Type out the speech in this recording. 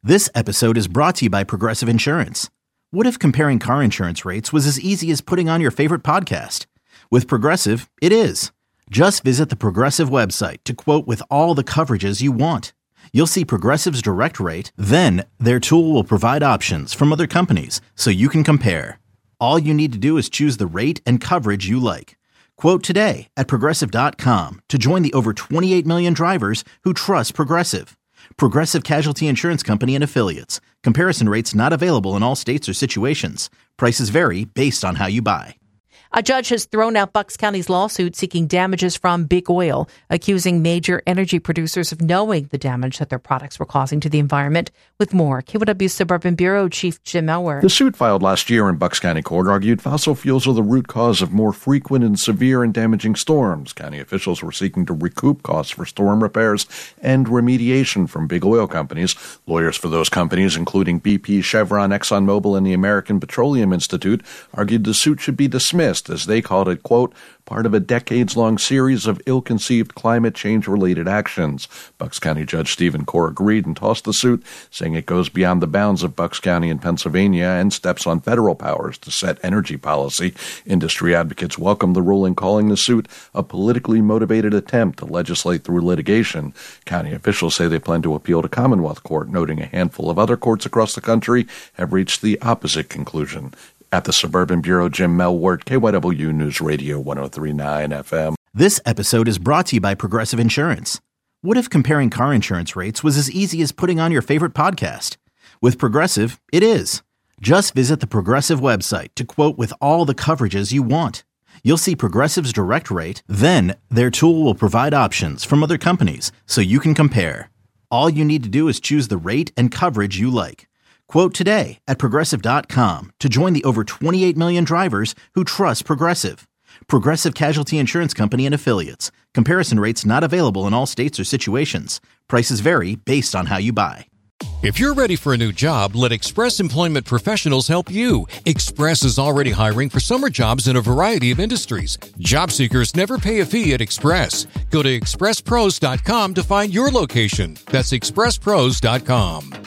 This episode is brought to you by Progressive Insurance. What if comparing car insurance rates was as easy as putting on your favorite podcast? With Progressive, it is. Just visit the Progressive website to quote with all the coverages you want. You'll see Progressive's direct rate, then their tool will provide options from other companies so you can compare. All you need to do is choose the rate and coverage you like. Quote today at Progressive.com to join the over 28 million drivers who trust Progressive. Progressive Casualty Insurance Company and Affiliates. Comparison rates not available in all states or situations. Prices vary based on how you buy. A judge has thrown out Bucks County's lawsuit seeking damages from Big Oil, accusing major energy producers of knowing the damage that their products were causing to the environment. With more, KYW Suburban Bureau Chief Jim Melwer. The suit filed last year in Bucks County Court argued fossil fuels are the root cause of more frequent and severe and damaging storms. County officials were seeking to recoup costs for storm repairs and remediation from big oil companies. Lawyers for those companies, including BP, Chevron, ExxonMobil, and the American Petroleum Institute, argued the suit should be dismissed, as they called it, quote, part of a decades-long series of ill-conceived climate change-related actions. Bucks County Judge Stephen Corr agreed and tossed the suit, saying it goes beyond the bounds of Bucks County and Pennsylvania and steps on federal powers to set energy policy. Industry advocates welcomed the ruling, calling the suit a politically motivated attempt to legislate through litigation. County officials say they plan to appeal to Commonwealth Court, noting a handful of other courts across the country have reached the opposite conclusion. At the Suburban Bureau, Jim Melwert, KYW News Radio 103.9 FM. This episode is brought to you by Progressive Insurance. What if comparing car insurance rates was as easy as putting on your favorite podcast? With Progressive, it is. Just visit the Progressive website to quote with all the coverages you want. You'll see Progressive's direct rate, then their tool will provide options from other companies so you can compare. All you need to do is choose the rate and coverage you like. Quote today at Progressive.com to join the over 28 million drivers who trust Progressive. Progressive Casualty Insurance Company and Affiliates. Comparison rates not available in all states or situations. Prices vary based on how you buy. If you're ready for a new job, let Express Employment Professionals help you. Express is already hiring for summer jobs in a variety of industries. Job seekers never pay a fee at Express. Go to expresspros.com to find your location. That's expresspros.com.